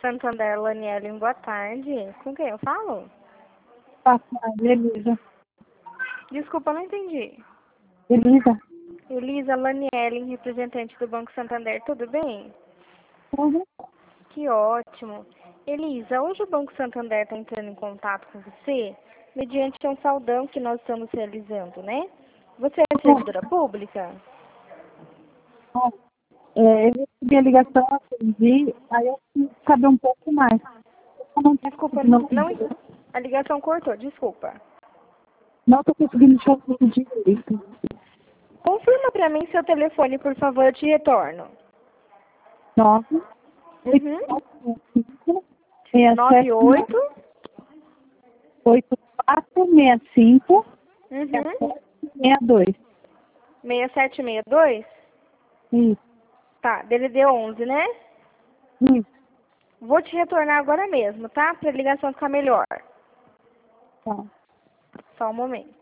Santander, Lanielen, boa tarde. Com quem eu falo? Elisa. Desculpa, não entendi. Elisa. Elisa Lanielen, representante do Banco Santander, tudo bem? Uhum. Que ótimo. Elisa, hoje o Banco Santander está entrando em contato com você mediante um saldão que nós estamos realizando, né? Você é servidora pública? Eu recebi a ligação, atendi, aí eu quis saber um pouco mais. Eu não Desculpa, não, a ligação cortou, desculpa. não estou conseguindo te ouvir direito. Confirma para mim seu telefone, por favor, eu te retorno. 9, 8, Uhum. 5, 67, 98. 84, 65, Uhum. 62. 6762? Isso, Tá, DDD 11, né? isso. Vou te retornar agora mesmo, tá? Pra ligação ficar melhor. Tá. Só um momento.